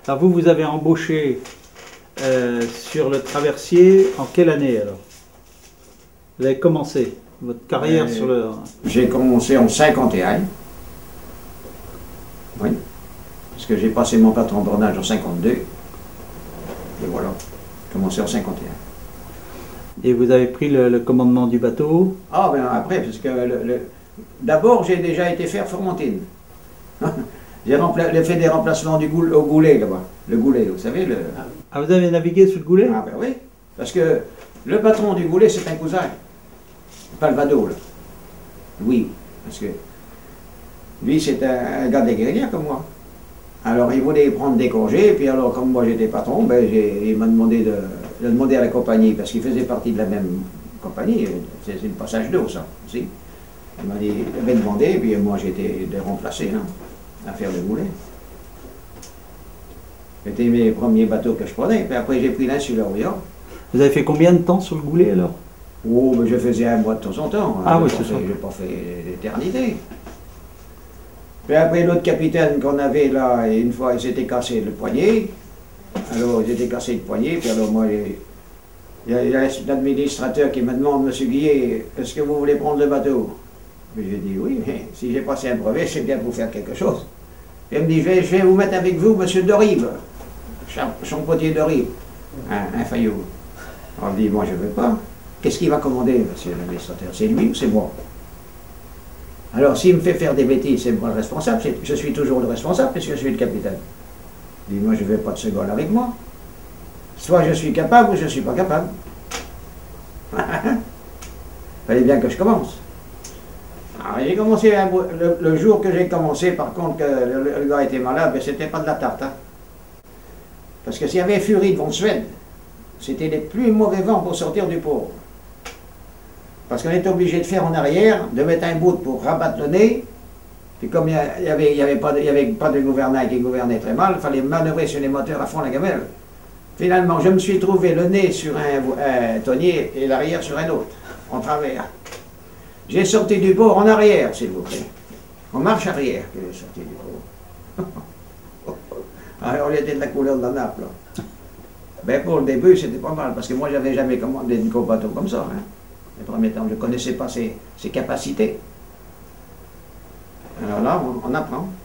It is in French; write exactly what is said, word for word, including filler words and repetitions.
Alors vous, vous avez embauché euh, sur le traversier en quelle année alors? Vous avez commencé votre carrière Euh, sur le... J'ai commencé en cinquante et un. Oui. Parce que j'ai passé mon patron de bornage en cinquante-deux. Et voilà. J'ai commencé en cinquante et un. Et vous avez pris le, le commandement du bateau? Ah, ben après, parce que le, le... d'abord, j'ai déjà été faire Formentine. J'ai rempla... fait des remplacements du goul... au goulet là-bas. Le goulet, vous savez. Le... Ah, vous avez navigué sur le goulet? Ah, ben oui. Parce que le patron du goulet, c'est un cousin. Pas le Vado, là. Oui, parce que lui, c'est un, un gars des guerrières comme moi. Alors, il voulait prendre des congés, puis alors, comme moi j'étais patron, ben, il m'a demandé de, de demander à la compagnie, parce qu'il faisait partie de la même compagnie, c'est le passage d'eau, ça, aussi. Il m'a dit, il avait demandé, puis moi j'étais de remplacer, hein, à faire le goulet. C'était mes premiers bateaux que je prenais, puis après j'ai pris l'Insuloria. Vous avez fait combien de temps sur le goulet alors? Oh, ben, je faisais un mois de temps en temps. Ah hein, oui, je c'est ça. Je n'ai pas fait l'éternité. Puis après, l'autre capitaine qu'on avait là, une fois, il s'était cassé le poignet. Alors, il s'était cassé le poignet, puis alors moi, il y a, il y a l'administrateur qui me demande, Monsieur Guillet, est-ce que vous voulez prendre le bateau? Puis j'ai dit oui, mais si j'ai passé un brevet, c'est bien pour faire quelque chose. Et il me dit, je vais, je vais vous mettre avec vous, Monsieur Dorive, Champottier Dorive, un, un faillot. On me dit, moi je ne veux pas. Qu'est-ce qu'il va commander, monsieur l'administrateur? C'est lui ou c'est moi? Alors, s'il me fait faire des bêtises, c'est moi le responsable. Je suis toujours le responsable puisque je suis le capitaine. Il dit, moi, je ne veux pas de ce gars-là avec moi. Soit je suis capable ou je ne suis pas capable. Il fallait bien que je commence. Alors, j'ai commencé, un, le, le jour que j'ai commencé, par contre, que le, le gars était malade, mais c'était pas de la tarte. Hein. Parce que s'il y avait Fury de von Suède, c'était les plus mauvais vents pour sortir du port. Parce qu'on était obligé de faire en arrière, de mettre un bout pour rabattre le nez, puis comme il n'y avait, il y avait, avait, avait pas de gouvernail qui gouvernait très mal, il fallait manœuvrer sur les moteurs à fond la gamelle. Finalement, je me suis trouvé le nez sur un, un tonnier et l'arrière sur un autre, en travers. J'ai sorti du port en arrière, s'il vous plaît. En marche arrière que j'ai sorti du port. Alors, on était de la couleur de la nappe, là. Ben, pour le début, c'était pas mal, parce que moi, j'avais jamais commandé de gros bateau comme ça. Hein. Les premiers temps, je ne connaissais pas ses, ses capacités. Alors là, on, on apprend.